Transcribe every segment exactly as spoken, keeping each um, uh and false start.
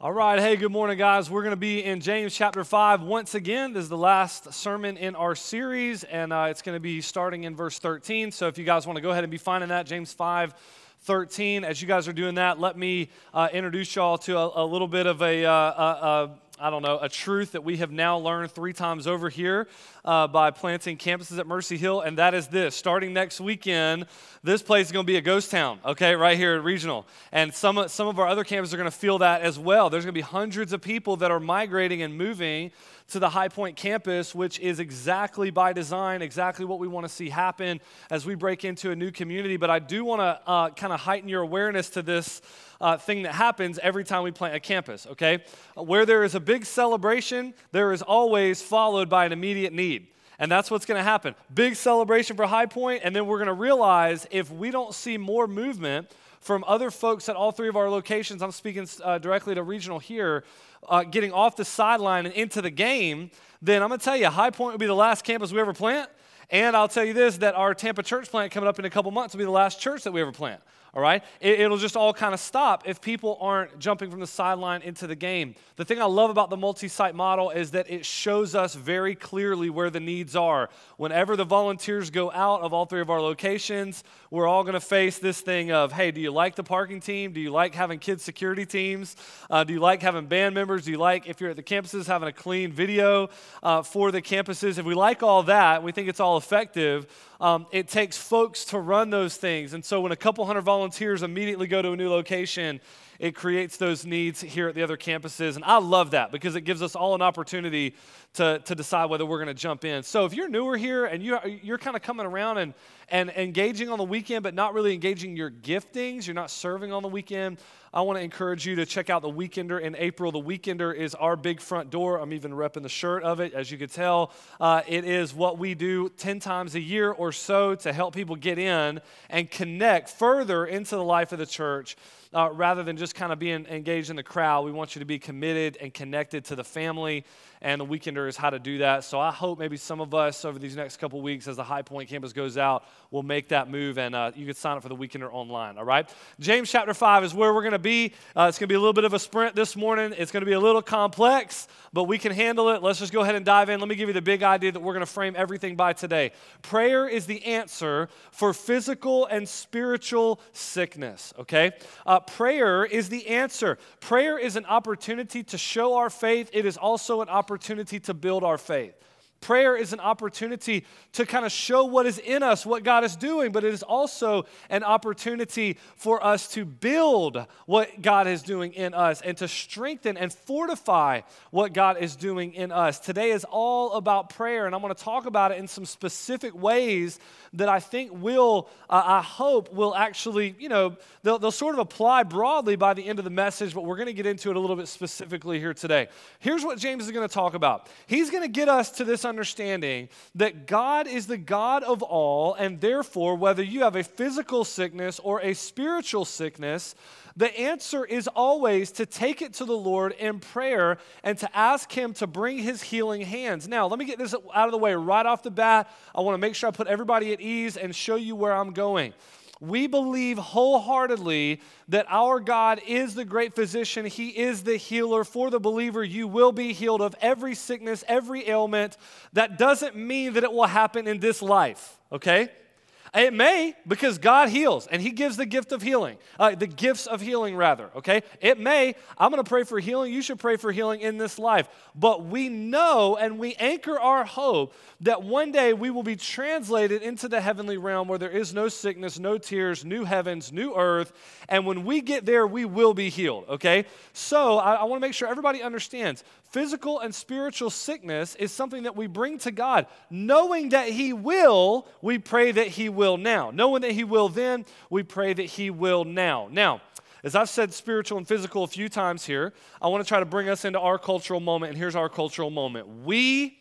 All right, hey, good morning, guys. We're going to be in James chapter five once again. This is the last sermon in our series, and uh, it's going to be starting in verse thirteen. So if you guys want to go ahead and be finding that, James five thirteen. As you guys are doing that, let me uh, introduce y'all to a, a little bit of a, uh, a, a I don't know, a truth that we have now learned three times over here uh, by planting campuses at Mercy Hill, and that is this. Starting next weekend, this place is going to be a ghost town, okay, right here at Regional. And some, some of our other campuses are going to feel that as well. There's going to be hundreds of people that are migrating and moving to the High Point campus, which is exactly by design, exactly what we want to see happen as we break into a new community. But I do want to uh, kind of heighten your awareness to this Uh, thing that happens every time we plant a campus, okay? Where there is a big celebration, there is always followed by an immediate need. And that's what's going to happen. Big celebration for High Point, and then we're going to realize if we don't see more movement from other folks at all three of our locations, I'm speaking uh, directly to Regional here, uh, getting off the sideline and into the game, then I'm going to tell you, High Point will be the last campus we ever plant. And I'll tell you this, that our Tampa church plant coming up in a couple months will be the last church that we ever plant. All right? It, it'll just all kind of stop if people aren't jumping from the sideline into the game. The thing I love about the multi-site model is that it shows us very clearly where the needs are. Whenever the volunteers go out of all three of our locations, we're all going to face this thing of, hey, do you like the parking team? Do you like having kids security teams? Uh, do you like having band members? Do you like, if you're at the campuses, having a clean video uh, for the campuses? If we like all that, we think it's all effective, um, it takes folks to run those things. And so when a couple hundred volunteers immediately go to a new location, it creates those needs here at the other campuses. And I love that because it gives us all an opportunity to, to decide whether we're going to jump in. So if you're newer here and you're, you're kind of coming around and, and engaging on the weekend, but not really engaging your giftings, you're not serving on the weekend, I want to encourage you to check out the Weekender in April. The Weekender is our big front door. I'm even repping the shirt of it, as you could tell. Uh, it is what we do ten times a year or so to help people get in and connect further into the life of the church. Uh, rather than just kind of being engaged in the crowd, we want you to be committed and connected to the family, and the Weekender is how to do that. So I hope maybe some of us over these next couple weeks as the High Point campus goes out will make that move, and uh, you can sign up for the Weekender online, all right? James chapter five is where we're going to be. Uh, it's going to be a little bit of a sprint this morning. It's going to be a little complex, but we can handle it. Let's just go ahead and dive in. Let me give you the big idea that we're going to frame everything by today. Prayer is the answer for physical and spiritual sickness, okay? Uh, Prayer is the answer. Prayer is an opportunity to show our faith. It is also an opportunity to build our faith. Prayer is an opportunity to kind of show what is in us, what God is doing, but it is also an opportunity for us to build what God is doing in us and to strengthen and fortify what God is doing in us. Today is all about prayer, and I'm going to talk about it in some specific ways that I think will, uh, I hope, will actually, you know, they'll, they'll sort of apply broadly by the end of the message, but we're going to get into it a little bit specifically here today. Here's what James is going to talk about. He's going to get us to this understanding that God is the God of all, and therefore, whether you have a physical sickness or a spiritual sickness, the answer is always to take it to the Lord in prayer and to ask Him to bring His healing hands. Now, let me get this out of the way right off the bat. I want to make sure I put everybody at ease and show you where I'm going. We believe wholeheartedly that our God is the great physician. He is the healer. For the believer, you will be healed of every sickness, every ailment. That doesn't mean that it will happen in this life, okay? It may, because God heals, and He gives the gift of healing, uh, the gifts of healing, rather, okay? It may. I'm going to pray for healing. You should pray for healing in this life. But we know and we anchor our hope that one day we will be translated into the heavenly realm where there is no sickness, no tears, new heavens, new earth, and when we get there, we will be healed, okay? So I, I want to make sure everybody understands physical and spiritual sickness is something that we bring to God. Knowing that He will, we pray that He will now. Knowing that He will then, we pray that He will now. Now, as I've said spiritual and physical a few times here, I want to try to bring us into our cultural moment, and here's our cultural moment. We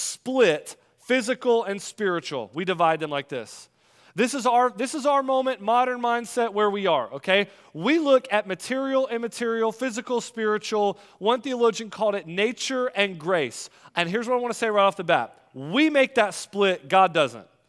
split physical and spiritual. We divide them like this. This is our this is our moment, modern mindset where we are, okay? We look at material, immaterial, physical, spiritual. One theologian called it nature and grace. And here's what I want to say right off the bat. We make that split, God doesn't.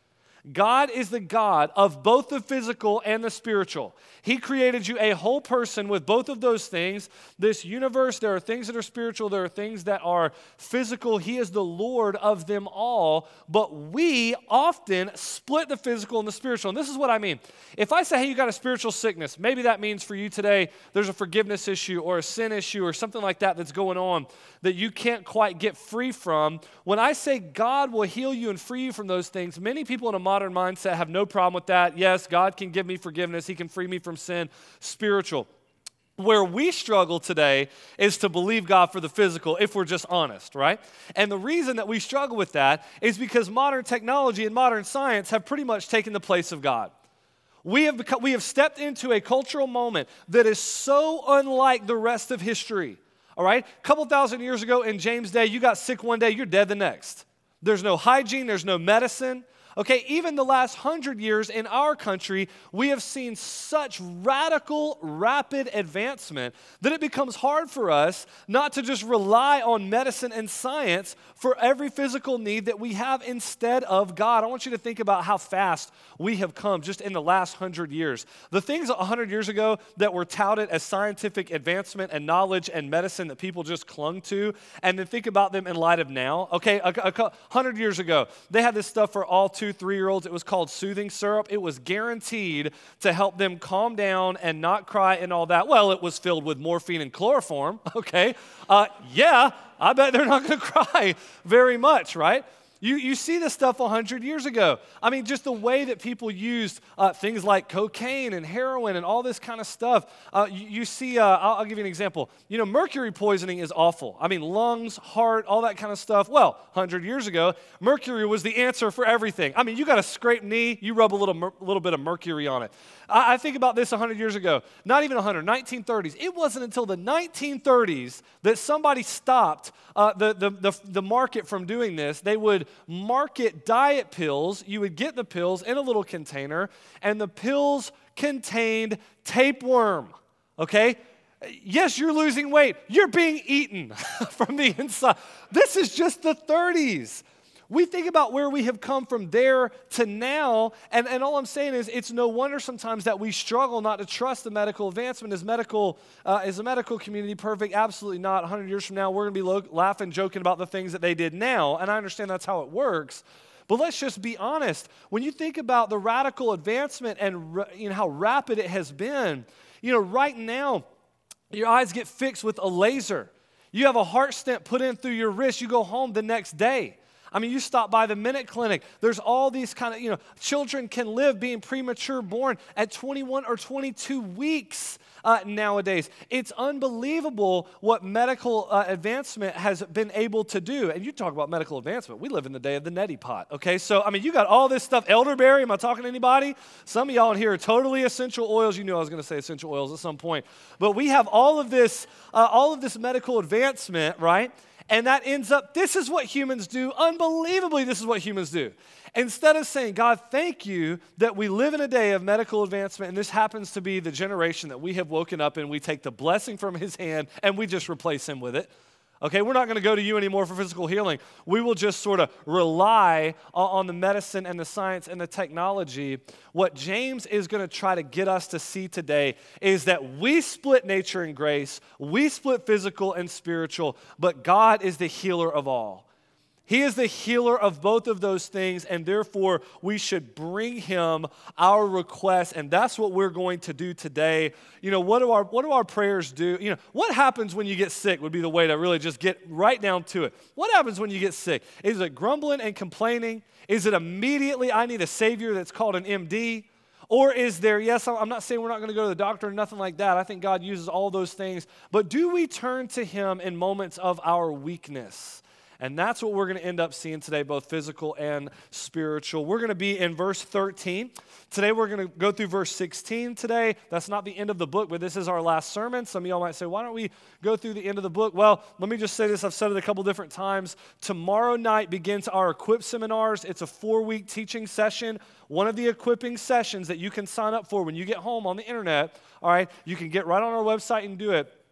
God is the God of both the physical and the spiritual. He created you a whole person with both of those things. This universe, there are things that are spiritual, there are things that are physical. He is the Lord of them all, but we often split the physical and the spiritual. And this is what I mean. If I say, hey, you got a spiritual sickness, maybe that means for you today there's a forgiveness issue or a sin issue or something like that that's going on that you can't quite get free from. When I say God will heal you and free you from those things, many people in a modern mindset have no problem with that. Yes, God can give me forgiveness. He can free me from sin. Spiritual. Where we struggle today is to believe God for the physical, if we're just honest, right? And the reason that we struggle with that is because modern technology and modern science have pretty much taken the place of God. We have become, we have stepped into a cultural moment that is so unlike the rest of history. All right? A couple thousand years ago in James' day, you got sick one day, you're dead the next. There's no hygiene, there's no medicine. Okay, even the last hundred years in our country, we have seen such radical, rapid advancement that it becomes hard for us not to just rely on medicine and science for every physical need that we have instead of God. I want you to think about how fast we have come just in the last hundred years. The things a hundred years ago that were touted as scientific advancement and knowledge and medicine that people just clung to, and then think about them in light of now. Okay, a, a, a hundred years ago, they had this stuff for all two, three-year-olds. It was called soothing syrup. It was guaranteed to help them calm down and not cry and all that. Well, it was filled with morphine and chloroform, okay? Uh, yeah, I bet they're not going to cry very much, right? You, you see this stuff one hundred years ago. I mean, just the way that people used uh, things like cocaine and heroin and all this kind of stuff. Uh, you, you see, uh, I'll, I'll give you an example. You know, mercury poisoning is awful. I mean, lungs, heart, all that kind of stuff. Well, one hundred years ago, mercury was the answer for everything. I mean, you got a scraped knee, you rub a little, mer- little bit of mercury on it. I, I think about this one hundred years ago. Not even one hundred, nineteen thirties. It wasn't until the nineteen thirties that somebody stopped uh, the, the, the, the market from doing this. They would market diet pills. You would get the pills in a little container, and the pills contained tapeworm, okay? Yes, you're losing weight. You're being eaten from the inside. This is just the thirties. We think about where we have come from there to now, and, and all I'm saying is it's no wonder sometimes that we struggle not to trust the medical advancement. Is medical, uh, is the medical community perfect? Absolutely not. one hundred years from now, we're going to be lo- laughing, joking about the things that they did now, and I understand that's how it works. But let's just be honest. When you think about the radical advancement and you know, how rapid it has been, you know, right now, your eyes get fixed with a laser. You have a heart stent put in through your wrist. You go home the next day. I mean, you stop by the Minute Clinic. There's all these kind of, you know, children can live being premature born at twenty-one or twenty-two weeks uh, nowadays. It's unbelievable what medical uh, advancement has been able to do. And you talk about medical advancement. We live in the day of the neti pot, okay? So, I mean, you got all this stuff. Elderberry, am I talking to anybody? Some of y'all in here are totally essential oils. You knew I was going to say essential oils at some point. But we have all of this, uh, all of this medical advancement, right? And that ends up, this is what humans do. Unbelievably, this is what humans do. Instead of saying, God, thank you that we live in a day of medical advancement, and this happens to be the generation that we have woken up in, we take the blessing from his hand and we just replace him with it. Okay, we're not going to go to you anymore for physical healing. We will just sort of rely on the medicine and the science and the technology. What James is going to try to get us to see today is that we split nature and grace, we split physical and spiritual, but God is the healer of all. He is the healer of both of those things, and therefore we should bring him our requests, and that's what we're going to do today. You know, what do our what do our prayers do? You know, what happens when you get sick would be the way to really just get right down to it. What happens when you get sick? Is it grumbling and complaining? Is it immediately, I need a savior that's called an M D? Or is there, yes, I'm not saying we're not going to go to the doctor or nothing like that. I think God uses all those things. But do we turn to him in moments of our weakness? And that's what we're going to end up seeing today, both physical and spiritual. We're going to be in verse thirteen. Today we're going to go through verse sixteen today. That's not the end of the book, but this is our last sermon. Some of y'all might say, why don't we go through the end of the book? Well, let me just say this. I've said it a couple different times. Tomorrow night begins our Equip seminars. It's a four-week teaching session. One of the equipping sessions that you can sign up for when you get home on the internet, all right, you can get right on our website and do it.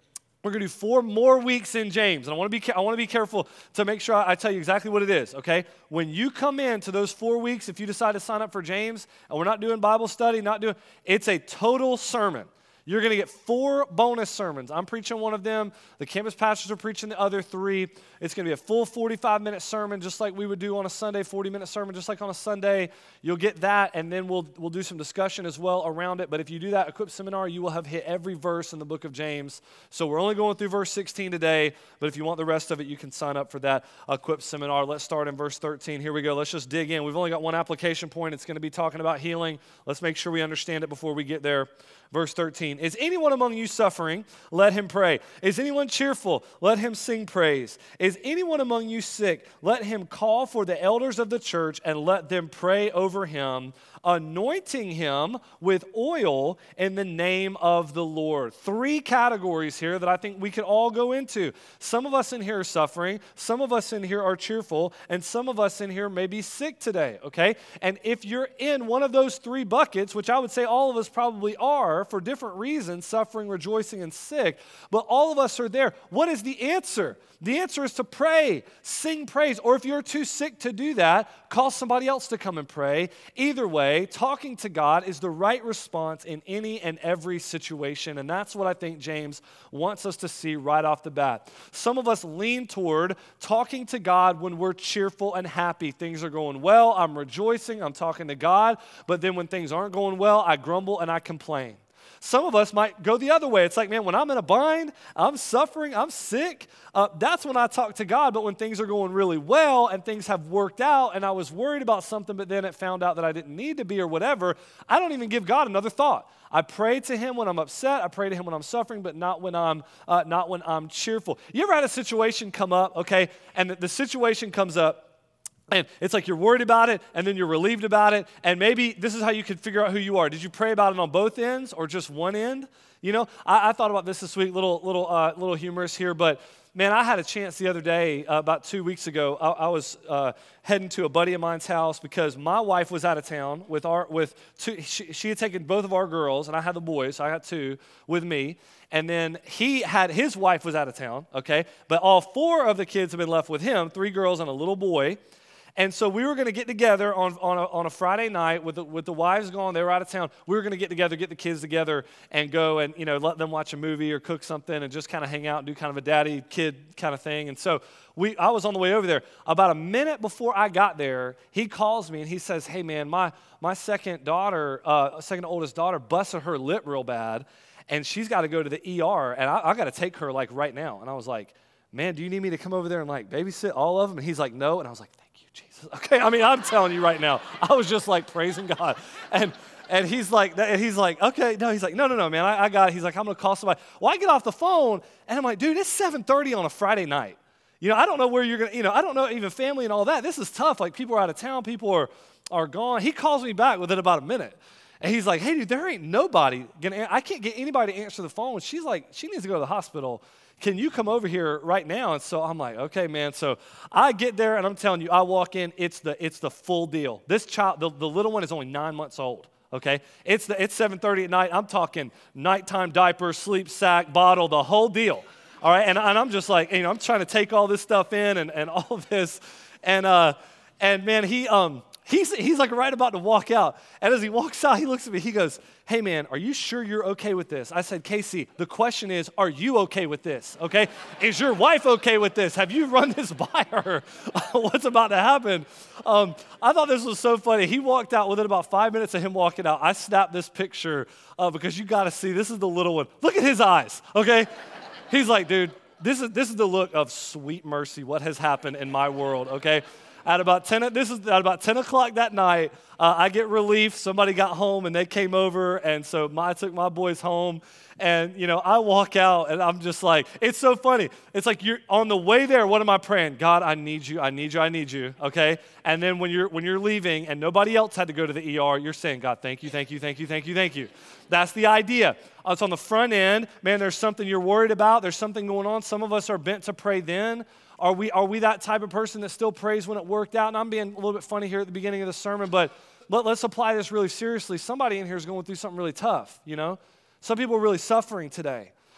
We're going to do four more weeks in James. And I want to be I want to be careful to make sure I tell you exactly what it is, okay? When you come in to those four weeks, if you decide to sign up for James, and we're not doing Bible study, not doing, it's a total sermon. You're going to get four bonus sermons. I'm preaching one of them. The campus pastors are preaching the other three. It's going to be a full forty-five minute sermon, just like we would do on a Sunday, forty minute sermon, just like on a Sunday. You'll get that, and then we'll we'll do some discussion as well around it. But if you do that Equip Seminar, you will have hit every verse in the book of James. So we're only going through verse sixteen today, but if you want the rest of it, you can sign up for that Equip Seminar. Let's start in verse thirteen. Here we go. Let's just dig in. We've only got one application point. It's going to be talking about healing. Let's make sure we understand it before we get there. Verse thirteen, is anyone among you suffering? Let him pray. Is anyone cheerful? Let him sing praise. Is anyone among you sick? Let him call for the elders of the church and let them pray over him, anointing him with oil in the name of the Lord. Three categories here that I think we could all go into. Some of us in here are suffering, some of us in here are cheerful, and some of us in here may be sick today, okay? And if you're in one of those three buckets, which I would say all of us probably are for different reasons, suffering, rejoicing, and sick, but all of us are there. What is the answer? The answer is to pray, sing praise, or if you're too sick to do that, call somebody else to come and pray. Either way, talking to God is the right response in any and every situation, and that's what I think James wants us to see right off the bat. Some of us lean toward talking to God when we're cheerful and happy. Things are going well, I'm rejoicing, I'm talking to God, but then when things aren't going well, I grumble and I complain. Some of us might go the other way. It's like, man, when I'm in a bind, I'm suffering, I'm sick, uh, that's when I talk to God. But when things are going really well and things have worked out and I was worried about something, but then it found out that I didn't need to be or whatever, I don't even give God another thought. I pray to him when I'm upset. I pray to him when I'm suffering, but not when I'm uh, not when I'm cheerful. You ever had a situation come up, okay, and the, the situation comes up, and it's like you're worried about it, and then you're relieved about it, and maybe this is how you could figure out who you are. Did you pray about it on both ends or just one end? You know, I, I thought about this this week, little little uh, little humorous here, but man, I had a chance the other day, uh, about two weeks ago. I, I was uh, heading to a buddy of mine's house because my wife was out of town with our with two. She, she had taken both of our girls, and I had the boys. So I got two with me. And then he had, his wife was out of town, okay? But all four of the kids have been left with him, three girls and a little boy. And so we were going to get together on, on, a, on a Friday night with the, with the wives gone. They were out of town. We were going to get together, get the kids together, and go and, you know, let them watch a movie or cook something and just kind of hang out and do kind of a daddy-kid kind of thing. And so we, I was on the way over there. About a minute before I got there, he calls me and he says, hey, man, my, my second daughter, uh, second oldest daughter busted her lip real bad, and she's got to go to the E R, and I, I got to take her, like, right now. And I was like, man, do you need me to come over there and, like, babysit all of them? And he's like, no. And I was like, Jesus. Okay, I mean, I'm telling you right now, I was just like praising God. And and he's like, and he's like, okay, no, he's like, no, no, no, man, I, I got it. He's like, I'm going to call somebody. Well, I get off the phone, and I'm like, dude, it's seven thirty on a Friday night. You know, I don't know where you're going to, you know, I don't know even family and all that. This is tough. Like, people are out of town. People are, are gone. He calls me back within about a minute. And he's like, hey, dude, there ain't nobody going to, I can't get anybody to answer the phone. She's like, she needs to go to the hospital. Can you come over here right now? And so I'm like, okay, man. So I get there, and I'm telling you, I walk in, it's the it's the full deal. This child, the, the little one is only nine months old, okay? It's the it's seven thirty at night. I'm talking nighttime diaper, sleep sack, bottle, the whole deal, all right? And, and I'm just like, you know, I'm trying to take all this stuff in and, and all of this. And, uh, and man, he um he's he's like right about to walk out. And as he walks out, he looks at me, he goes, hey, man, are you sure you're okay with this? I said, Casey, the question is, are you okay with this, okay? Is your wife okay with this? Have you run this by her? What's about to happen? Um, I thought this was so funny. He walked out within about five minutes of him walking out. I snapped this picture uh, because you got to see, this is the little one. Look at his eyes, okay? He's like, dude, this is this is the look of sweet mercy, what has happened in my world, okay? At about ten, this is at about ten o'clock that night, uh, I get relief. Somebody got home and they came over, and so my, I took my boys home. And you know, I walk out and I'm just like, it's so funny. It's like you're on the way there. What am I praying? God, I need you. I need you. I need you. Okay. And then when you're when you're leaving and nobody else had to go to the E R, you're saying, God, thank you, thank you, thank you, thank you, thank you. That's the idea. It's on the front end. Man, there's something you're worried about. There's something going on. Some of us are bent to pray then. Are we are we that type of person that still prays when it worked out? And I'm being a little bit funny here at the beginning of the sermon, but let, let's apply this really seriously. Somebody in here is going through something really tough, you know? Some people are really suffering today.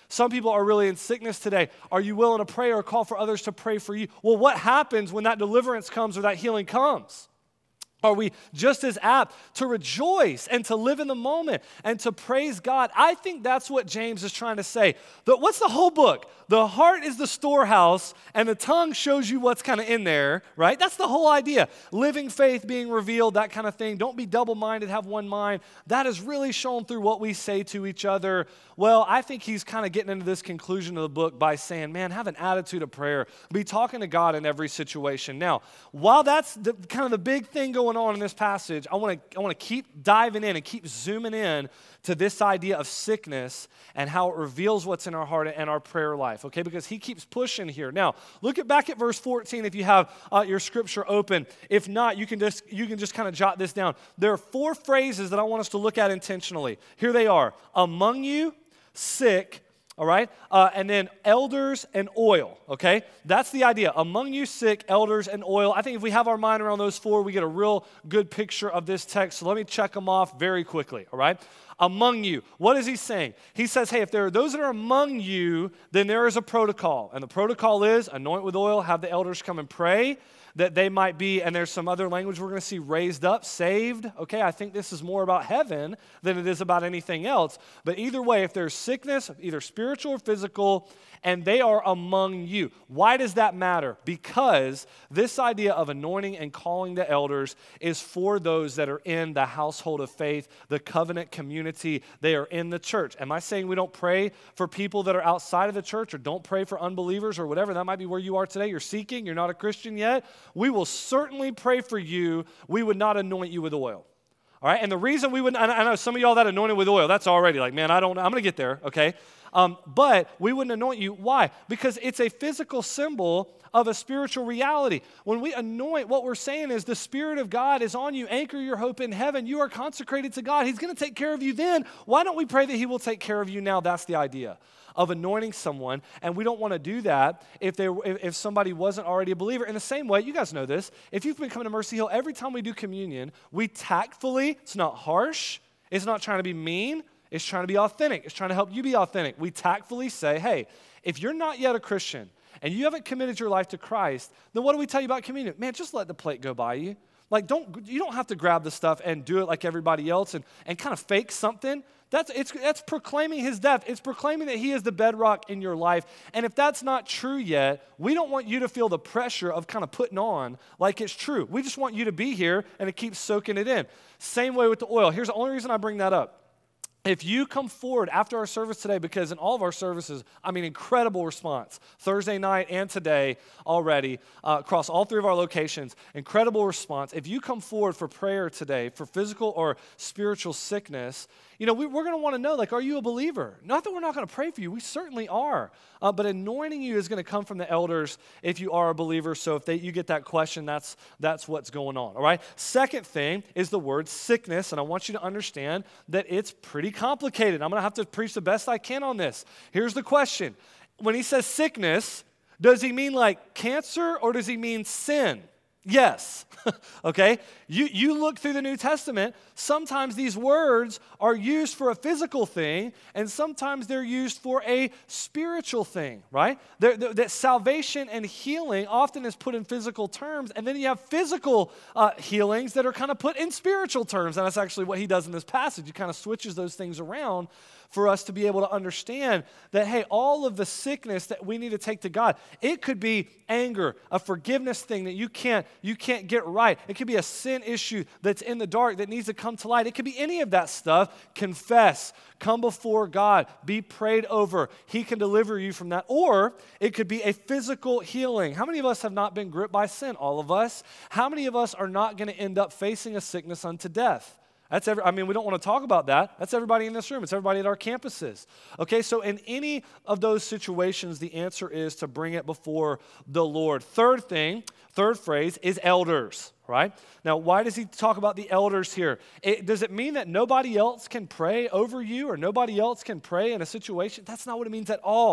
Some people are really in sickness today. Are you willing to pray or call for others to pray for you? Well, what happens when that deliverance comes or that healing comes? Are we just as apt to rejoice and to live in the moment and to praise God? I think that's what James is trying to say. But what's the whole book? The heart is the storehouse, and the tongue shows you what's kind of in there, right? That's the whole idea. Living faith being revealed, that kind of thing. Don't be double-minded, have one mind. That is really shown through what we say to each other. Well, I think he's kind of getting into this conclusion of the book by saying, man, have an attitude of prayer. Be talking to God in every situation. Now, while that's the, kind of the big thing going on in this passage, I want to I want to keep diving in and keep zooming in to this idea of sickness and how it reveals what's in our heart and our prayer life, okay? Because he keeps pushing here. Now, look at back at verse fourteen if you have uh, your scripture open. If not, you can just you can just kind of jot this down. There are four phrases that I want us to look at intentionally. Here they are: among you, sick, all right? Uh, and then elders and oil, okay? That's the idea. Among you sick, elders, and oil. I think if we have our mind around those four, we get a real good picture of this text. So let me check them off very quickly, all right? Among you. What is he saying? He says, hey, if there are those that are among you, then there is a protocol. And the protocol is anoint with oil, have the elders come and pray, that they might be, and there's some other language we're going to see, raised up, saved. Okay, I think this is more about heaven than it is about anything else. But either way, if there's sickness, either spiritual or physical, and they are among you. Why does that matter? Because this idea of anointing and calling the elders is for those that are in the household of faith, the covenant community. They are in the church. Am I saying we don't pray for people that are outside of the church, or don't pray for unbelievers or whatever? That might be where you are today. You're seeking. You're not a Christian yet. We will certainly pray for you. We would not anoint you with oil. All right, and the reason we wouldn't, I know some of y'all that anointed with oil, that's already like, man, I don't know, I'm going to get there, okay? Um, but we wouldn't anoint you. Why? Because it's a physical symbol of a spiritual reality. When we anoint, what we're saying is the Spirit of God is on you. Anchor your hope in heaven. You are consecrated to God. He's going to take care of you then. Why don't we pray that He will take care of you now? That's the idea of anointing someone, and we don't want to do that if they if, if somebody wasn't already a believer. In the same way, you guys know this, if you've been coming to Mercy Hill, every time we do communion, we tactfully, it's not harsh, it's not trying to be mean, it's trying to be authentic, it's trying to help you be authentic. We tactfully say, hey, if you're not yet a Christian and you haven't committed your life to Christ, then what do we tell you about communion? Man, just let the plate go by you. Like, don't you don't have to grab the stuff and do it like everybody else and, and kind of fake something. That's it's that's proclaiming His death. It's proclaiming that He is the bedrock in your life. And if that's not true yet, we don't want you to feel the pressure of kind of putting on like it's true. We just want you to be here and to keep soaking it in. Same way with the oil. Here's the only reason I bring that up. If you come forward after our service today, because in all of our services, I mean, incredible response. Thursday night and today already, uh, across all three of our locations, incredible response. If you come forward for prayer today, for physical or spiritual sickness, you know, we, we're going to want to know, like, are you a believer? Not that we're not going to pray for you. We certainly are. Uh, but anointing you is going to come from the elders if you are a believer. So if they, you get that question, that's, that's what's going on, all right? Second thing is the word sickness, and I want you to understand that it's pretty complicated. I'm going to have to preach the best I can on this. Here's the question. When he says sickness, does he mean like cancer or does he mean sin? Yes, okay? You, you look through the New Testament, sometimes these words are used for a physical thing, and sometimes they're used for a spiritual thing, right? They're, they're, that salvation and healing often is put in physical terms, and then you have physical uh, healings that are kind of put in spiritual terms, and that's actually what he does in this passage. He kind of switches those things around for us to be able to understand that, hey, all of the sickness that we need to take to God, it could be anger, a forgiveness thing that you can't, you can't get right. It could be a sin issue that's in the dark that needs to come to light. It could be any of that stuff. Confess, come before God, be prayed over. He can deliver you from that. Or it could be a physical healing. How many of us have not been gripped by sin? All of us. How many of us are not going to end up facing a sickness unto death? That's every, I mean, we don't want to talk about that. That's everybody in this room. It's everybody at our campuses. Okay, so in any of those situations, the answer is to bring it before the Lord. Third thing, third phrase is elders, right? Now, why does he talk about the elders here? It, does it mean that nobody else can pray over you or nobody else can pray in a situation? That's not what it means at all.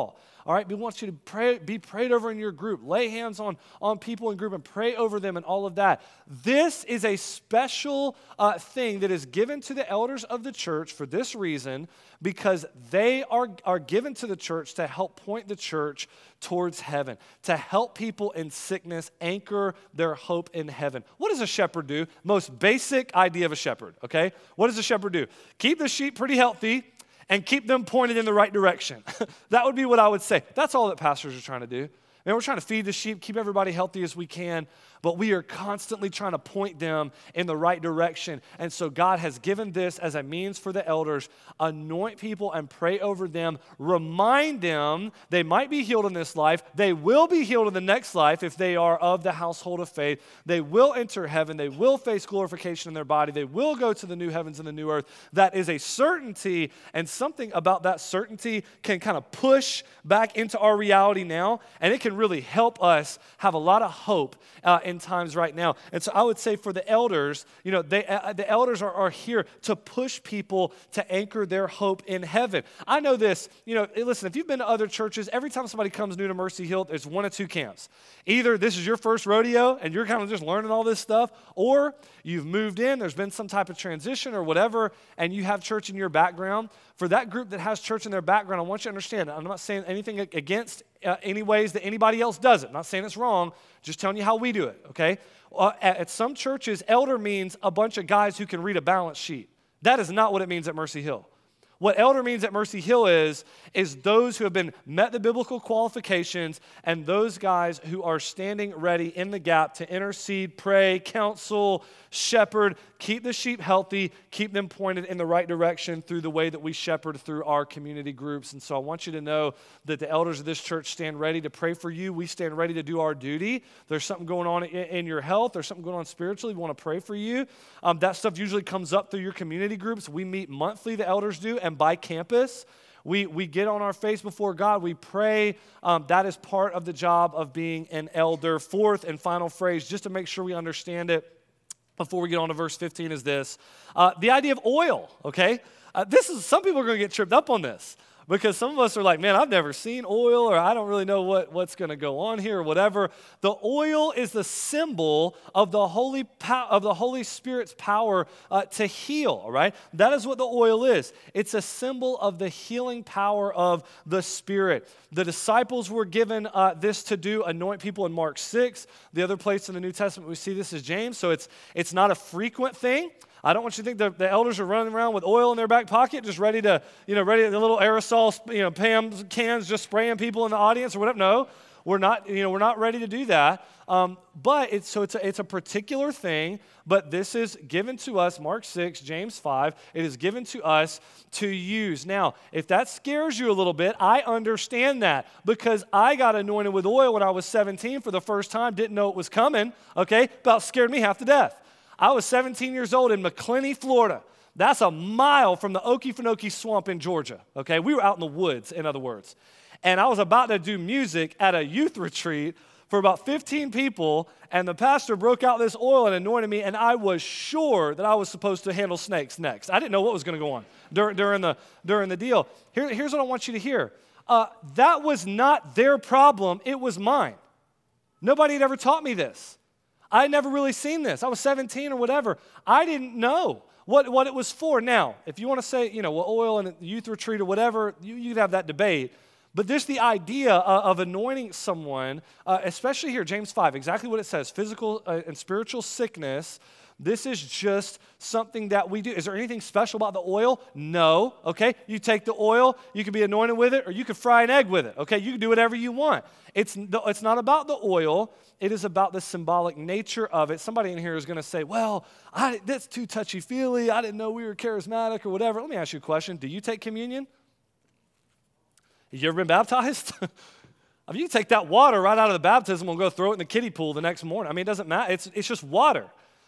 all right? We want you to pray, be prayed over in your group. Lay hands on, on people in group and pray over them and all of that. This is a special uh, thing that is given to the elders of the church for this reason, because they are, are given to the church to help point the church towards heaven, to help people in sickness anchor their hope in heaven. What does a shepherd do? Most basic idea of a shepherd, okay? What does a shepherd do? Keep the sheep pretty healthy and keep them pointed in the right direction. That would be what I would say. That's all that pastors are trying to do. Man, we're trying to feed the sheep, keep everybody healthy as we can, but we are constantly trying to point them in the right direction. And so God has given this as a means for the elders. Anoint people and pray over them. Remind them they might be healed in this life. They will be healed in the next life if they are of the household of faith. They will enter heaven. They will face glorification in their body. They will go to the new heavens and the new earth. That is a certainty, and something about that certainty can kind of push back into our reality now, and it can really help us have a lot of hope uh, in times right now. And so I would say for the elders, you know, they, uh, the elders are, are here to push people to anchor their hope in heaven. I know this, you know, listen, if you've been to other churches, every time somebody comes new to Mercy Hill, there's one of two camps. Either this is your first rodeo and you're kind of just learning all this stuff, or you've moved in, there's been some type of transition or whatever, and you have church in your background. For that group that has church in their background, I want you to understand, I'm not saying anything against uh, any ways that anybody else does it. I'm not saying it's wrong, just telling you how we do it, okay? Uh, at, at some churches, elder means a bunch of guys who can read a balance sheet. That is not what it means at Mercy Hill. What elder means at Mercy Hill is, is those who have been met the biblical qualifications and those guys who are standing ready in the gap to intercede, pray, counsel, shepherd, keep the sheep healthy, keep them pointed in the right direction through the way that we shepherd through our community groups. And so I want you to know that the elders of this church stand ready to pray for you. We stand ready to do our duty. There's something going on in, in your health. There's something going on spiritually. We want to pray for you. Um, that stuff usually comes up through your community groups. We meet monthly, the elders do, and by campus. We, we get on our face before God. We pray. Um, that is part of the job of being an elder. Fourth and final phrase, just to make sure we understand it before we get on to verse fifteen, is this. Uh, the idea of oil, okay? Uh, this is, some people are going to get tripped up on this, because some of us are like, man, I've never seen oil, or I don't really know what, what's going to go on here, or whatever. The oil is the symbol of the Holy pow- of the Holy Spirit's power uh, to heal, all right? That is what the oil is. It's a symbol of the healing power of the Spirit. The disciples were given uh, this to do, anoint people in Mark six. The other place in the New Testament we see this is James, so it's, it's not a frequent thing. I don't want you to think the, the elders are running around with oil in their back pocket, just ready to, you know, ready, the little aerosol, you know, Pam cans just spraying people in the audience or whatever. No, we're not, you know, we're not ready to do that. Um, but it's, so it's a, it's a particular thing, but this is given to us, Mark six, James five, it is given to us to use. Now, if that scares you a little bit, I understand that, because I got anointed with oil when I was seventeen for the first time, didn't know it was coming, okay? About scared me half to death. I was seventeen years old in McClenny, Florida. That's a mile from the Okefenokee Swamp in Georgia, okay? We were out in the woods, in other words. And I was about to do music at a youth retreat for about fifteen people, and the pastor broke out this oil and anointed me, and I was sure that I was supposed to handle snakes next. I didn't know what was going to go on during, during, the, during the deal. Here, here's what I want you to hear. Uh, that was not their problem. It was mine. Nobody had ever taught me this. I had never really seen this. I was seventeen or whatever. I didn't know what, what it was for. Now, if you want to say, you know, well, oil and youth retreat or whatever, you, you could have that debate. But there's the idea uh, of anointing someone, uh, especially here, James five, exactly what it says, physical uh, and spiritual sickness. This is just something that we do. Is there anything special about the oil? No, okay? You take the oil, you can be anointed with it, or you can fry an egg with it, okay? You can do whatever you want. It's, it's not about the oil. It is about the symbolic nature of it. Somebody in here is going to say, well, I, that's too touchy-feely. I didn't know we were charismatic or whatever. Let me ask you a question. Do you take communion? Have you ever been baptized? I mean, you take that water right out of the baptism and go throw it in the kiddie pool the next morning. I mean, it doesn't matter. It's, it's just water.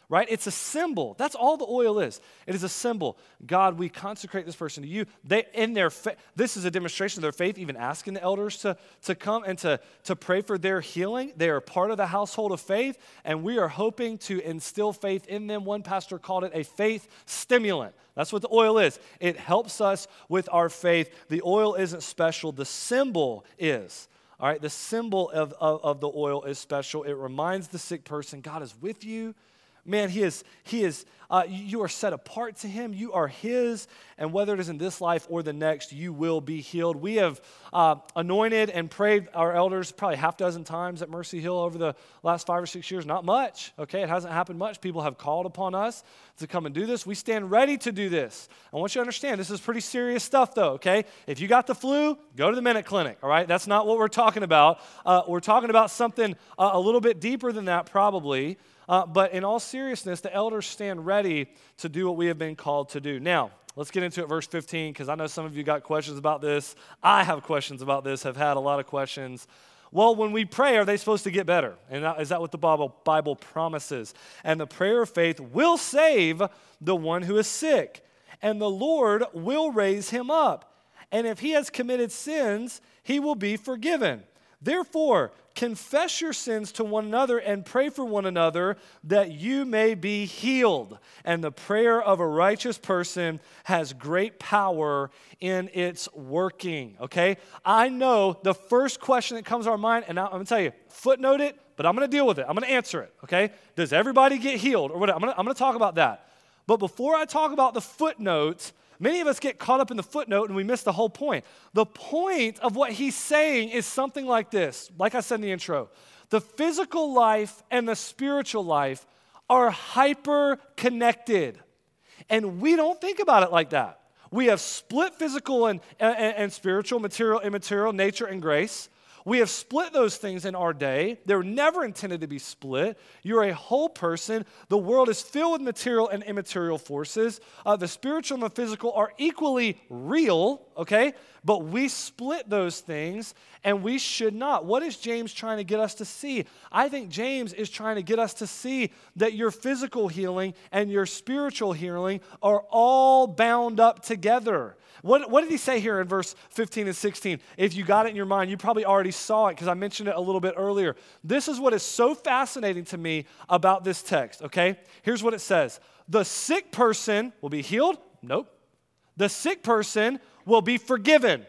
right? It's a symbol. That's all the oil is. It is a symbol. God, we consecrate this person to you. They, in their fa- this is a demonstration of their faith, even asking the elders to, to come and to, to pray for their healing. They are part of the household of faith, and we are hoping to instill faith in them. One pastor called it a faith stimulant. That's what the oil is. It helps us with our faith. The oil isn't special. The symbol is. All right, the symbol of, of, of the oil is special. It reminds the sick person, God is with you. Man, he is, he is, uh, you are set apart to him. You are his, and whether it is in this life or the next, you will be healed. We have uh, anointed and prayed our elders probably half dozen times at Mercy Hill over the last five or six years. Not much, okay? It hasn't happened much. People have called upon us to come and do this. We stand ready to do this. I want you to understand, this is pretty serious stuff, though, okay? If you got the flu, go to the Minute Clinic, all right? That's not what we're talking about. Uh, we're talking about something uh, a little bit deeper than that, probably. Uh, but in all seriousness, the elders stand ready to do what we have been called to do. Now, let's get into it, verse fifteen, because I know some of you got questions about this. I have questions about this, have had a lot of questions. Well, when we pray, are they supposed to get better? And is that what the Bible, Bible promises? And the prayer of faith will save the one who is sick, and the Lord will raise him up. And if he has committed sins, he will be forgiven. Therefore, confess your sins to one another and pray for one another that you may be healed. And the prayer of a righteous person has great power in its working, okay? I know the first question that comes to our mind, and I'm going to tell you, footnote it, but I'm going to deal with it. I'm going to answer it, okay? Does everybody get healed or whatever? I'm going to, I'm going to talk about that. But before I talk about the footnote, many of us get caught up in the footnote and we miss the whole point. The point of what he's saying is something like this. Like I said in the intro, the physical life and the spiritual life are hyper-connected. And we don't think about it like that. We have split physical and, and, and spiritual, material, immaterial, nature, and grace. We have split those things in our day. They were never intended to be split. You're a whole person. The world is filled with material and immaterial forces. Uh, the spiritual and the physical are equally real, okay? But we split those things, and we should not. What is James trying to get us to see? I think James is trying to get us to see that your physical healing and your spiritual healing are all bound up together. What, what did he say here in verse fifteen and sixteen? If you got it in your mind, you probably already saw it because I mentioned it a little bit earlier. This is what is so fascinating to me about this text, okay? Here's what it says. The sick person will be healed? Nope. The sick person will be forgiven.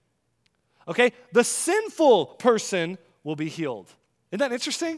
Okay? The sinful person will be healed. Isn't that interesting?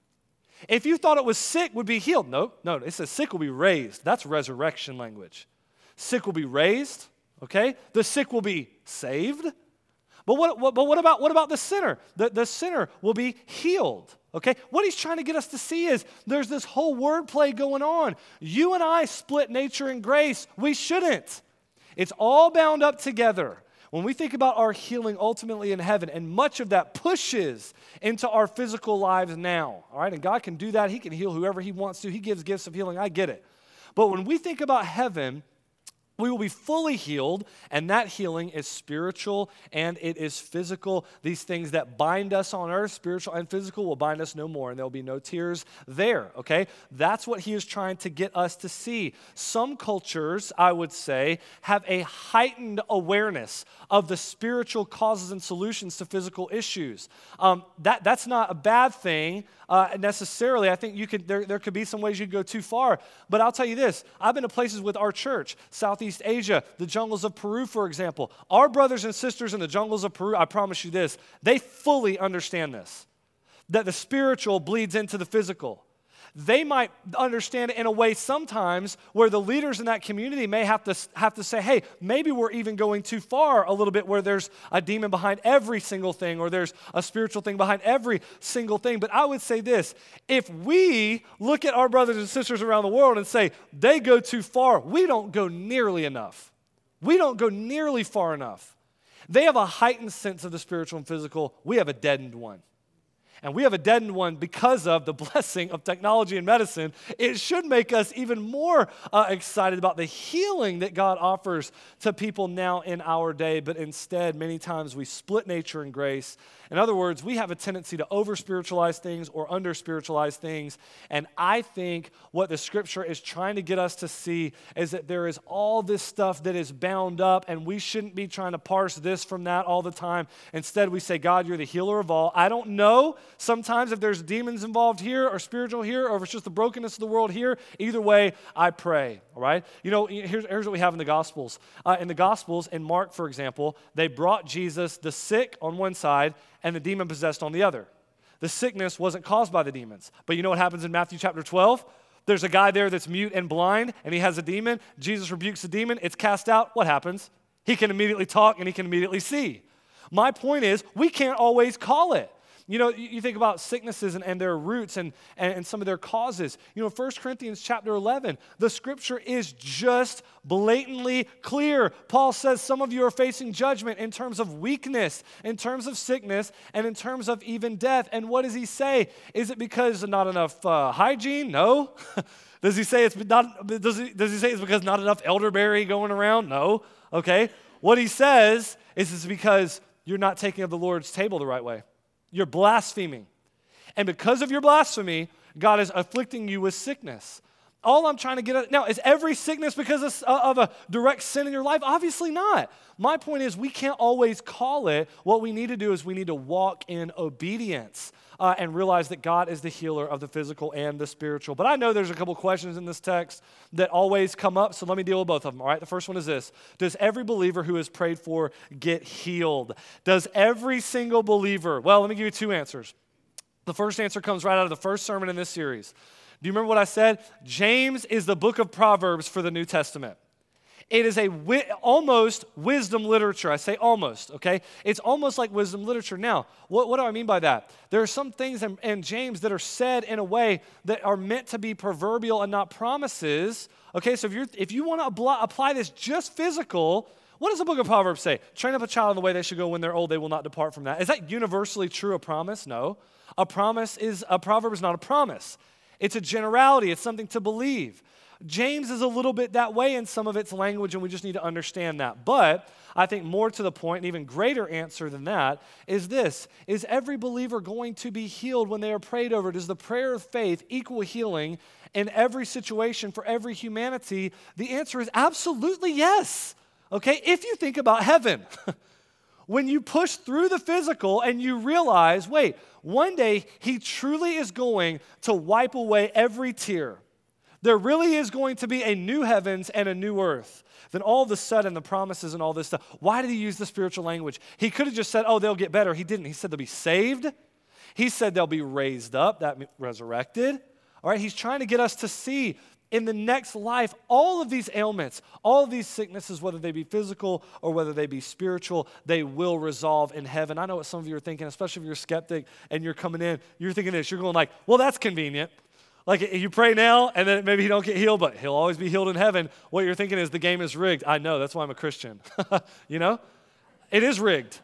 If you thought it was sick would be healed. No, no, it says sick will be raised. That's resurrection language. Sick will be raised. Okay? The sick will be saved. But what, what, but what about what about the sinner? The, the sinner will be healed. Okay? What he's trying to get us to see is there's this whole wordplay going on. You and I split nature and grace. We shouldn't. It's all bound up together. When we think about our healing ultimately in heaven, and much of that pushes into our physical lives now. All right? And God can do that. He can heal whoever he wants to. He gives gifts of healing. I get it. But when we think about heaven, we will be fully healed, and that healing is spiritual and it is physical. These things that bind us on earth, spiritual and physical, will bind us no more, and there will be no tears there, okay? That's what he is trying to get us to see. Some cultures, I would say, have a heightened awareness of the spiritual causes and solutions to physical issues. Um, that, that's not a bad thing uh, necessarily. I think you could there, there could be some ways you could go too far, but I'll tell you this. I've been to places with our church, Southeast Asia, the jungles of Peru, for example. Our brothers and sisters in the jungles of Peru, I promise you this, they fully understand this, that the spiritual bleeds into the physical. They might understand it in a way sometimes where the leaders in that community may have to have to say, hey, maybe we're even going too far a little bit where there's a demon behind every single thing or there's a spiritual thing behind every single thing. But I would say this, if we look at our brothers and sisters around the world and say, they go too far, we don't go nearly enough. We don't go nearly far enough. They have a heightened sense of the spiritual and physical. We have a deadened one. and we have a deadened one because of the blessing of technology and medicine, it should make us even more uh, excited about the healing that God offers to people now in our day. But instead, many times we split nature and grace. In other words, we have a tendency to over-spiritualize things or under-spiritualize things. And I think what the scripture is trying to get us to see is that there is all this stuff that is bound up, and we shouldn't be trying to parse this from that all the time. Instead, we say, God, you're the healer of all. I don't know sometimes if there's demons involved here or spiritual here, or if it's just the brokenness of the world here. Either way, I pray, all right? You know, here's, here's what we have in the Gospels. Uh, in the Gospels, in Mark, for example, they brought Jesus the sick on one side and the demon-possessed on the other. The sickness wasn't caused by the demons. But you know what happens in Matthew chapter twelve? There's a guy there that's mute and blind, and he has a demon. Jesus rebukes the demon. It's cast out. What happens? He can immediately talk, and he can immediately see. My point is, we can't always call it. You know, you think about sicknesses and, and their roots and, and, and some of their causes. You know, First Corinthians chapter eleven, the scripture is just blatantly clear. Paul says some of you are facing judgment in terms of weakness, in terms of sickness, and in terms of even death. And what does he say? Is it because of not enough uh, hygiene? No. Does he say it's not? Does he, does he say it's because not enough elderberry going around? No. Okay. What he says is it's because you're not taking of the Lord's table the right way. You're blaspheming. And because of your blasphemy, God is afflicting you with sickness. All I'm trying to get at now, is every sickness because of, of a direct sin in your life? Obviously not. My point is we can't always call it. What we need to do is we need to walk in obedience uh, and realize that God is the healer of the physical and the spiritual. But I know there's a couple questions in this text that always come up, so let me deal with both of them, all right? The first one is this. Does every believer who is prayed for get healed? Does every single believer? Well, let me give you two answers. The first answer comes right out of the first sermon in this series. Do you remember what I said? James is the book of Proverbs for the New Testament. It is a wi- almost wisdom literature. I say almost, okay? It's almost like wisdom literature. Now, what, what do I mean by that? There are some things in, in James that are said in a way that are meant to be proverbial and not promises. Okay, so if, you're, if you want to apply, apply this just physical, what does the book of Proverbs say? Train up a child in the way they should go. When they're old, they will not depart from that. Is that universally true, a promise? No. A promise is, a proverb is not a promise. It's a generality. It's something to believe. James is a little bit that way in some of its language, and we just need to understand that. But I think more to the point, an even greater answer than that, is this. Is every believer going to be healed when they are prayed over? Does the prayer of faith equal healing in every situation for every humanity? The answer is absolutely yes. Okay, if you think about heaven. When you push through the physical and you realize, wait, one day he truly is going to wipe away every tear. There really is going to be a new heavens and a new earth. Then all of a sudden, the promises and all this stuff, why did he use the spiritual language? He could have just said, oh, they'll get better. He didn't. He said they'll be saved. He said they'll be raised up, that means resurrected. All right, he's trying to get us to see in the next life, all of these ailments, all of these sicknesses, whether they be physical or whether they be spiritual, they will resolve in heaven. I know what some of you are thinking, especially if you're a skeptic and you're coming in, you're thinking this, you're going like, well, that's convenient. Like you pray now and then maybe he don't get healed, but he'll always be healed in heaven. What you're thinking is the game is rigged. I know, that's why I'm a Christian. You know? It is rigged.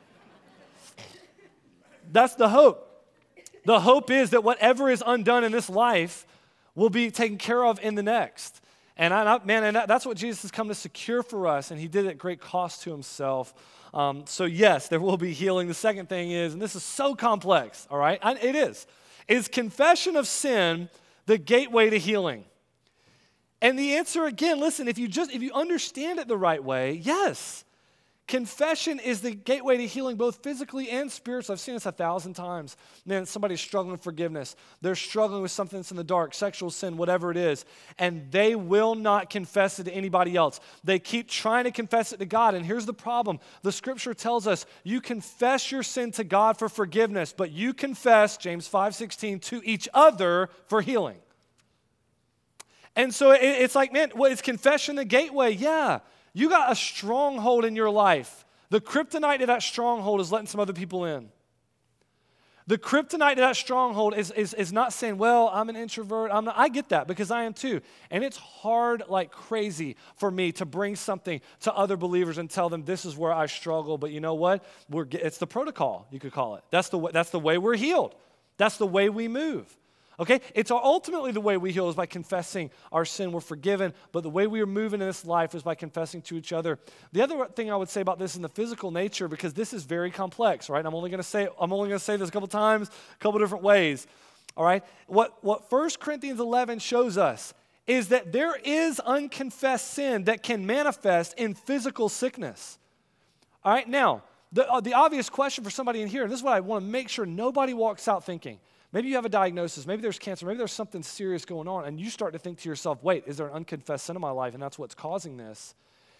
That's the hope. The hope is that whatever is undone in this life will be taken care of in the next. And I, man, and that, that's what Jesus has come to secure for us, and he did it at great cost to himself. Um, so yes, there will be healing. The second thing is, and this is so complex, all right? And it is. Is confession of sin the gateway to healing? And the answer again, listen, if you just if you understand it the right way, yes. Confession is the gateway to healing both physically and spiritually. I've seen this a thousand times. Man, somebody's struggling with forgiveness. They're struggling with something that's in the dark, sexual sin, whatever it is, and they will not confess it to anybody else. They keep trying to confess it to God, and here's the problem. The scripture tells us you confess your sin to God for forgiveness, but you confess, James five sixteen, to each other for healing. And so it, it's like, man, well, is confession the gateway? Yeah. You got a stronghold in your life. The kryptonite to that stronghold is letting some other people in. The kryptonite to that stronghold is, is, is not saying, well, I'm an introvert. I'm not. I get that because I am too. And it's hard like crazy for me to bring something to other believers and tell them this is where I struggle. But you know what? We're, it's the protocol, you could call it. That's the, that's the way we're healed. That's the way we move. Okay? It's ultimately the way we heal is by confessing our sin. We're forgiven, but the way we are moving in this life is by confessing to each other. The other thing I would say about this in the physical nature, because this is very complex, right? I'm only going to say I'm only going to say this a couple times, a couple different ways. All right? What what First Corinthians eleven shows us is that there is unconfessed sin that can manifest in physical sickness. All right? Now, the uh, the obvious question for somebody in here, and this is what I want to make sure nobody walks out thinking. Maybe you have a diagnosis, maybe there's cancer, maybe there's something serious going on, and you start to think to yourself, wait, is there an unconfessed sin in my life, and that's what's causing this?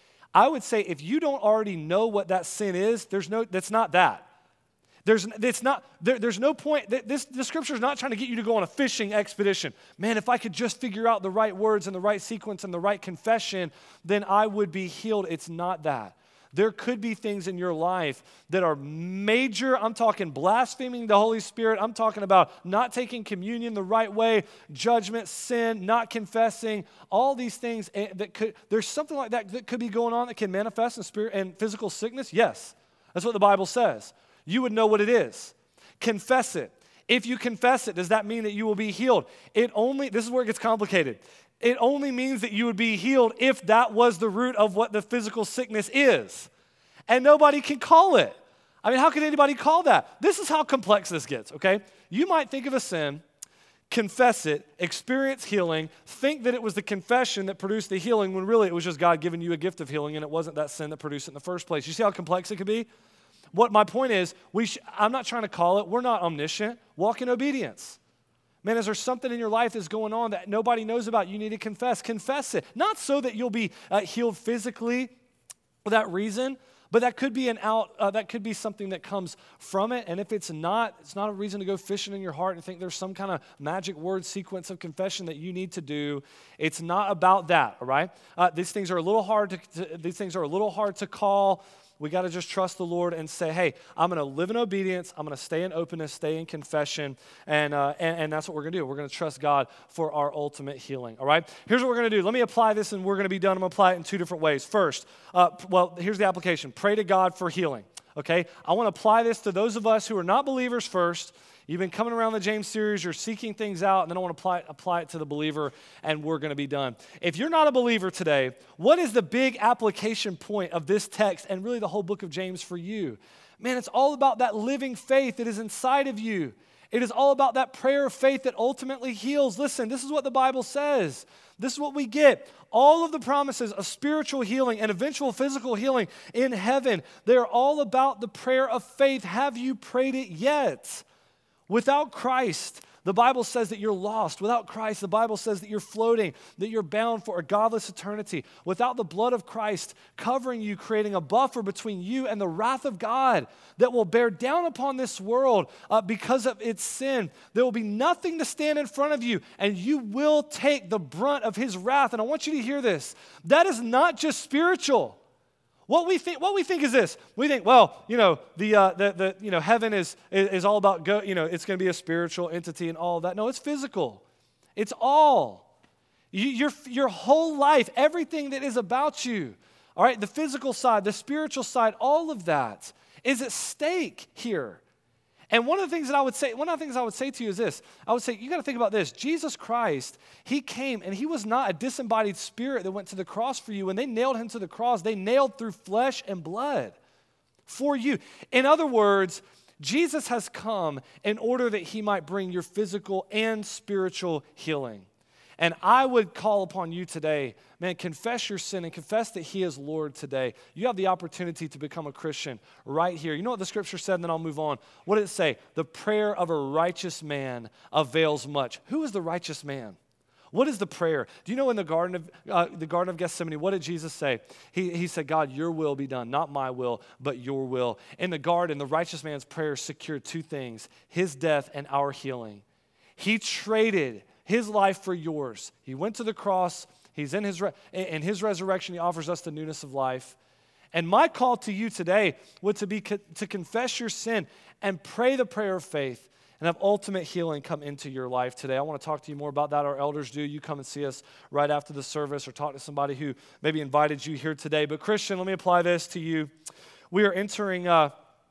I would say if you don't already know what that sin is, there's no, that's not that. There's, it's not, there, there's no point, this, the scripture is not trying to get you to go on a fishing expedition. Man, if I could just figure out the right words and the right sequence and the right confession, then I would be healed. It's not that. There could be things in your life that are major. I'm talking blaspheming the Holy Spirit. I'm talking about not taking communion the right way, judgment, sin, not confessing, all these things that could, there's something like that that could be going on that can manifest in spirit and physical sickness. Yes, that's what the Bible says. You would know what it is. Confess it. If you confess it, does that mean that you will be healed? It only, this is where it gets complicated. It only means that you would be healed if that was the root of what the physical sickness is. And nobody can call it. I mean, how can anybody call that? This is how complex this gets, okay? You might think of a sin, confess it, experience healing, think that it was the confession that produced the healing when really it was just God giving you a gift of healing and it wasn't that sin that produced it in the first place. You see how complex it could be? What my point is, we sh- I'm not trying to call it. We're not omniscient. Walk in obedience. Man, is there something in your life that's going on that nobody knows about? You need to confess. Confess it. Not so that you'll be uh, healed physically for that reason, but that could be an out. Uh, that could be something that comes from it. And if it's not, it's not a reason to go fishing in your heart and think there's some kind of magic word sequence of confession that you need to do. It's not about that. All right. Uh, these things are a little hard to, to. These things are a little hard to call. We got to just trust the Lord and say, hey, I'm going to live in obedience. I'm going to stay in openness, stay in confession, and, uh, and, and that's what we're going to do. We're going to trust God for our ultimate healing, all right? Here's what we're going to do. Let me apply this, and we're going to be done. I'm going to apply it in two different ways. First, uh, well, here's the application. Pray to God for healing, okay? I want to apply this to those of us who are not believers first. You've been coming around the James series, you're seeking things out, and then I want to apply, apply it to the believer, and we're going to be done. If you're not a believer today, what is the big application point of this text and really the whole book of James for you? Man, it's all about that living faith that is inside of you. It is all about that prayer of faith that ultimately heals. Listen, this is what the Bible says. This is what we get. All of the promises of spiritual healing and eventual physical healing in heaven, they're all about the prayer of faith. Have you prayed it yet? Without Christ, the Bible says that you're lost. Without Christ, the Bible says that you're floating, that you're bound for a godless eternity. Without the blood of Christ covering you, creating a buffer between you and the wrath of God that will bear down upon this world uh, because of its sin, there will be nothing to stand in front of you, and you will take the brunt of his wrath. And I want you to hear this. That is not just spiritual. What we think, what we think is this. We think, well, you know, the uh, the, the you know heaven is, is is all about go. You know, it's going to be a spiritual entity and all of that. No, it's physical. It's all. You, your your whole life, everything that is about you. All right, the physical side, the spiritual side, all of that is at stake here. And one of the things that I would say, one of the things I would say to you is this. I would say, you got to think about this. Jesus Christ, he came and he was not a disembodied spirit that went to the cross for you. When they nailed him to the cross, they nailed through flesh and blood for you. In other words, Jesus has come in order that he might bring your physical and spiritual healing. And I would call upon you today, man, confess your sin and confess that he is Lord today. You have the opportunity to become a Christian right here. You know what the scripture said, and then I'll move on. What did it say? The prayer of a righteous man avails much. Who is the righteous man? What is the prayer? Do you know in the Garden of uh, the Garden of Gethsemane, what did Jesus say? He, he said, God, your will be done, not my will, but your will. In the garden, the righteous man's prayer secured two things, his death and our healing. He traded his life for yours. He went to the cross. He's in his, re- in his resurrection. He offers us the newness of life. And my call to you today would to be co- to confess your sin and pray the prayer of faith and have ultimate healing come into your life today. I want to talk to you more about that. Our elders do. You come and see us right after the service or talk to somebody who maybe invited you here today. But Christian, let me apply this to you. We are entering uh,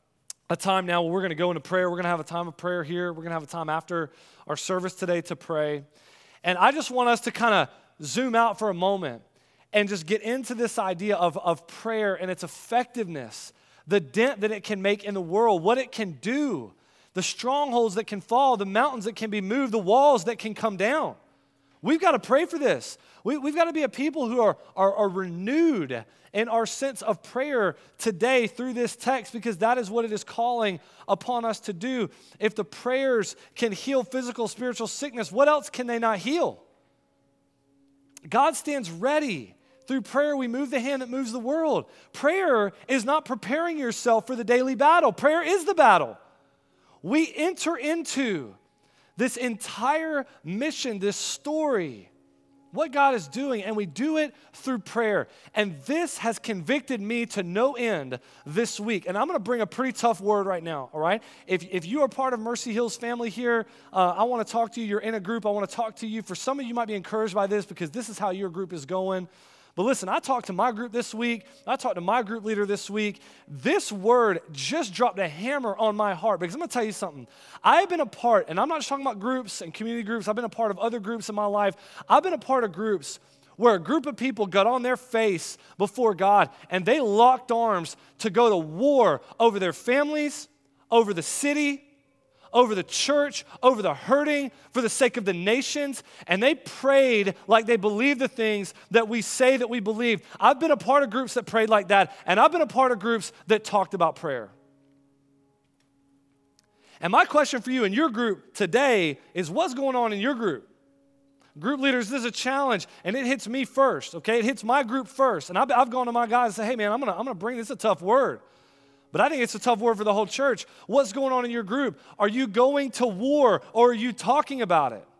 a time now where we're going to go into prayer. We're going to have a time of prayer here. We're going to have a time after our service today to pray. And I just want us to kind of zoom out for a moment and just get into this idea of, of prayer and its effectiveness, the dent that it can make in the world, what it can do, the strongholds that can fall, the mountains that can be moved, the walls that can come down. We've got to pray for this. We, we've got to be a people who are, are, are renewed in our sense of prayer today through this text, because that is what it is calling upon us to do. If the prayers can heal physical, spiritual sickness, what else can they not heal? God stands ready. Through prayer, we move the hand that moves the world. Prayer is not preparing yourself for the daily battle. Prayer is the battle. We enter into this entire mission, this story, what God is doing, and we do it through prayer. And this has convicted me to no end this week. And I'm going to bring a pretty tough word right now, all right? If, if you are part of Mercy Hills family here, uh, I want to talk to you. You're in a group. I want to talk to you. For some of you might be encouraged by this because this is how your group is going. But listen, I talked to my group this week. I talked to my group leader this week. This word just dropped a hammer on my heart because I'm going to tell you something. I've been a part, and I'm not just talking about groups and community groups. I've been a part of other groups in my life. I've been a part of groups where a group of people got on their face before God and they locked arms to go to war over their families, over the city, over the church, over the hurting, for the sake of the nations, and they prayed like they believed the things that we say that we believe. I've been a part of groups that prayed like that, and I've been a part of groups that talked about prayer. And my question for you in your group today is, what's going on in your group? Group leaders, this is a challenge, and it hits me first, okay? It hits my group first, and I've, I've gone to my guys and said, hey, man, I'm gonna, I'm gonna bring this, it's a tough word. But I think it's a tough word for the whole church. What's going on in your group? Are you going to war, or are you talking about it?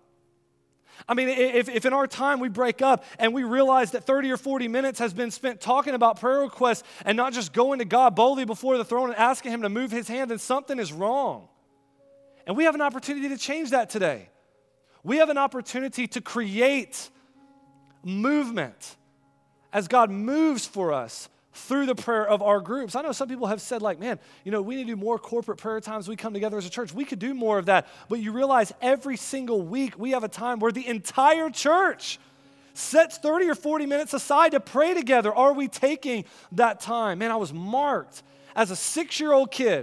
I mean, if, if in our time we break up and we realize that thirty or forty minutes has been spent talking about prayer requests and not just going to God boldly before the throne and asking Him to move His hand, then something is wrong. And we have an opportunity to change that today. We have an opportunity to create movement as God moves for us through the prayer of our groups. I know some people have said like, man, you know, we need to do more corporate prayer times. We come together as a church. We could do more of that. But you realize every single week we have a time where the entire church sets thirty or forty minutes aside to pray together. Are we taking that time? Man, I was marked as a six-year-old kid.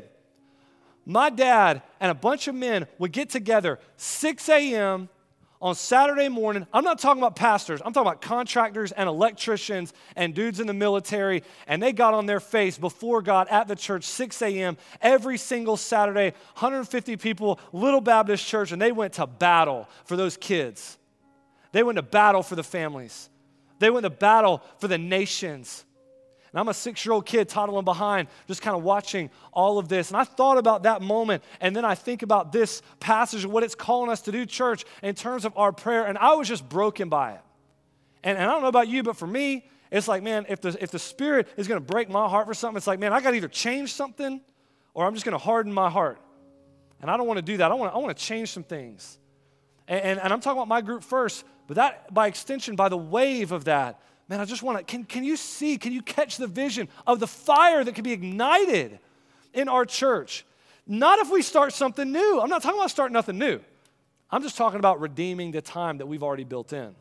My dad and a bunch of men would get together six a.m. on Saturday morning. I'm not talking about pastors. I'm talking about contractors and electricians and dudes in the military, and they got on their face before God at the church six a.m. every single Saturday, one hundred fifty people, Little Baptist Church, and they went to battle for those kids. They went to battle for the families. They went to battle for the nations. And I'm a six-year-old kid toddling behind, just kind of watching all of this. And I thought about that moment, and then I think about this passage and what it's calling us to do, church, in terms of our prayer, and I was just broken by it. And, and I don't know about you, but for me, it's like, man, if the, if the Spirit is going to break my heart for something, it's like, man, I got to either change something or I'm just going to harden my heart. And I don't want to do that. I want to I want to change some things. And, and, and I'm talking about my group first, but that, by extension, by the wave of that, man, I just want to, can, can you see, can you catch the vision of the fire that can be ignited in our church? Not if we start something new. I'm not talking about starting nothing new. I'm just talking about redeeming the time that we've already built in.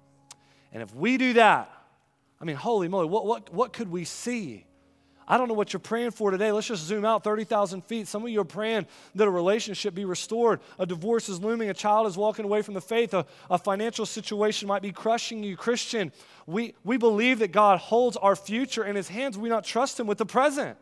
And if we do that, I mean, holy moly, what, what, what could we see? I don't know what you're praying for today. Let's just zoom out thirty thousand feet. Some of you are praying that a relationship be restored. A divorce is looming. A child is walking away from the faith. A, a financial situation might be crushing you. Christian, we, we believe that God holds our future in His hands. We not trust Him with the present.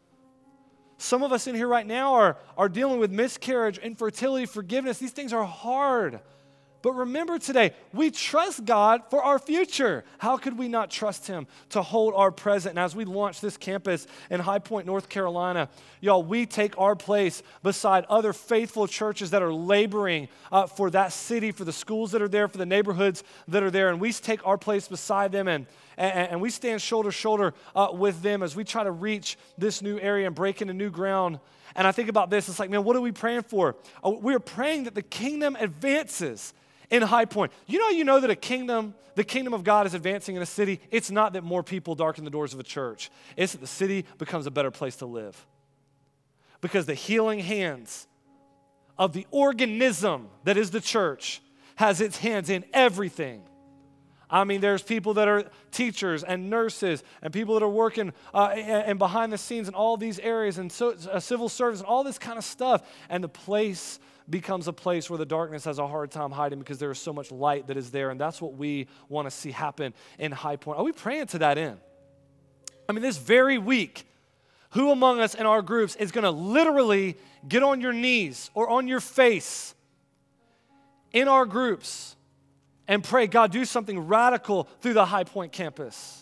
Some of us in here right now are, are dealing with miscarriage, infertility, forgiveness. These things are hard. But remember today, we trust God for our future. How could we not trust Him to hold our present? And as we launch this campus in High Point, North Carolina, y'all, we take our place beside other faithful churches that are laboring uh, for that city, for the schools that are there, for the neighborhoods that are there. And we take our place beside them and, and, and we stand shoulder to shoulder uh, with them as we try to reach this new area and break into new ground. And I think about this, it's like, man, what are we praying for? Uh, we're praying that the kingdom advances in High Point. You know, you know that a kingdom, the kingdom of God is advancing in a city. It's not that more people darken the doors of a church. It's that the city becomes a better place to live. because the healing hands of the organism that is the church has its hands in everything. I mean, there's people that are teachers and nurses and people that are working uh, and, and behind the scenes in all these areas and so, uh, civil service and all this kind of stuff. And the place becomes a place where the darkness has a hard time hiding because there is so much light that is there. And that's what we want to see happen in High Point. Are we praying to that end? I mean, this very week, who among us in our groups is going to literally get on your knees or on your face in our groups and pray, God, do something radical through the High Point campus?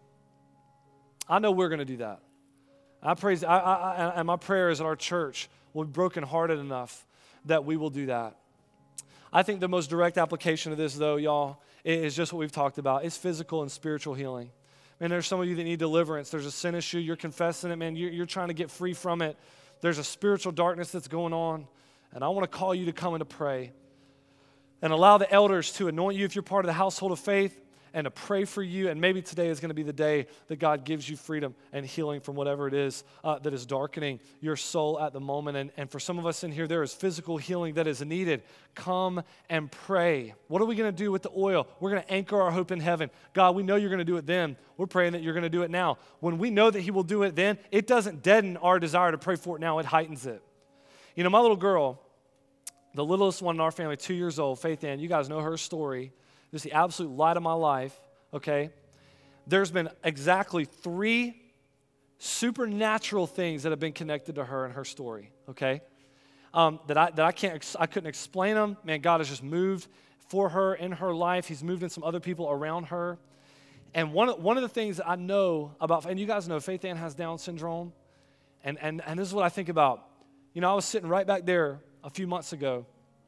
I know we're going to do that. I praise, I, I, I, and my prayer is that our church will be brokenhearted enough that we will do that. I think the most direct application of this, though, y'all, is just what we've talked about. It's physical and spiritual healing. Man, there's some of you that need deliverance. There's a sin issue. You're confessing it, man. You're, you're trying to get free from it. There's a spiritual darkness that's going on. And I want to call you to come and to pray. And allow the elders to anoint you if you're part of the household of faith and to pray for you. And maybe today is going to be the day that God gives you freedom and healing from whatever it is uh, that is darkening your soul at the moment. And, and for some of us in here, there is physical healing that is needed. Come and pray. What are we going to do with the oil? We're going to anchor our hope in heaven. God, we know you're going to do it then. We're praying that you're going to do it now. When we know that he will do it then, it doesn't deaden our desire to pray for it now. It heightens it. You know, my little girl, the littlest one in our family, two years old, Faith Ann, you guys know her story. Just the absolute light of my life, okay? There's been exactly three supernatural things that have been connected to her and her story, okay? Um, that I that I can't, I couldn't explain them. Man, God has just moved for her in her life. He's moved in some other people around her. And one, one of the things that I know about, and you guys know Faith Ann has Down syndrome, and, and, and this is what I think about. You know, I was sitting right back there a few months ago,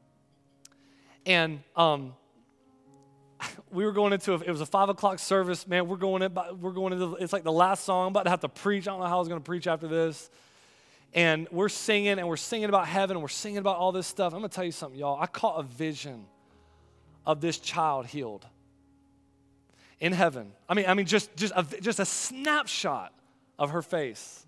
and um, we were going into, a, it was a five o'clock service, man, we're going, in, we're going into, it's like the last song, I'm about to have to preach, I don't know how I was going to preach after this, and we're singing, and we're singing about heaven, and we're singing about all this stuff. I'm going to tell you something, y'all, I caught a vision of this child healed in heaven. I mean, I mean, just, just, a, just a snapshot of her face,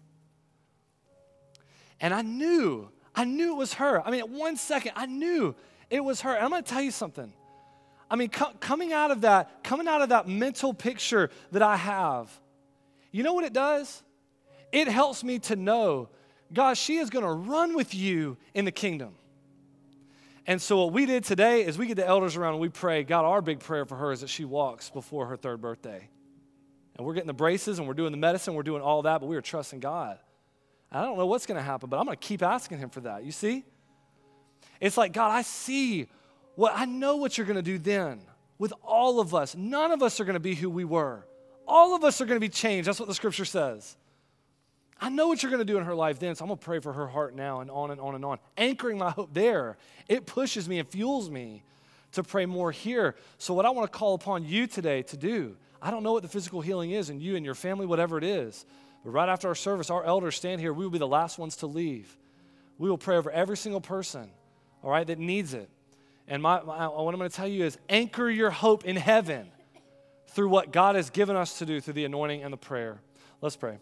and I knew, I knew it was her. I mean, at one second, I knew it was her. And I'm going to tell you something. I mean, co- coming out of that, coming out of that mental picture that I have, you know what it does? It helps me to know, God, she is going to run with you in the kingdom. And so what we did today is we get the elders around and we pray. God, our big prayer for her is that she walks before her third birthday. And we're getting the braces and we're doing the medicine, we're doing all that, but we are trusting God. I don't know what's going to happen, but I'm going to keep asking him for that. You see? It's like, God, I see what, I know what you're going to do then with all of us. None of us are going to be who we were. All of us are going to be changed. That's what the scripture says. I know what you're going to do in her life then, so I'm going to pray for her heart now and on and on and on. Anchoring my hope there, it pushes me and fuels me to pray more here. So what I want to call upon you today to do, I don't know what the physical healing is in you and your family, whatever it is, but right after our service, our elders stand here. We will be the last ones to leave. We will pray over every single person, all right, that needs it. And my, my, what I'm going to tell you is anchor your hope in heaven through what God has given us to do through the anointing and the prayer. Let's pray.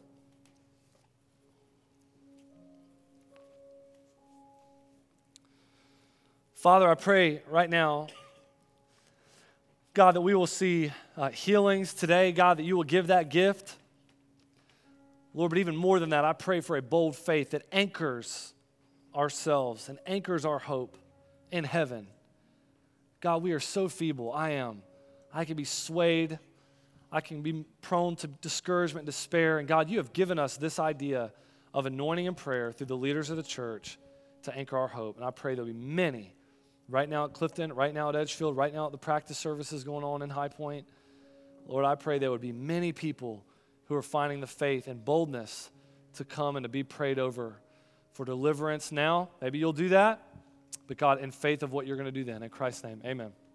Father, I pray right now, God, that we will see uh, healings today. God, that you will give that gift. Lord, but even more than that, I pray for a bold faith that anchors ourselves and anchors our hope in heaven. God, we are so feeble. I am. I can be swayed. I can be prone to discouragement and despair. And God, you have given us this idea of anointing and prayer through the leaders of the church to anchor our hope. And I pray there'll be many right now at Clifton, right now at Edgefield, right now at the practice services going on in High Point. Lord, I pray there would be many people who are finding the faith and boldness to come and to be prayed over for deliverance now. Maybe you'll do that, but God, in faith of what you're going to do then. In Christ's name, amen.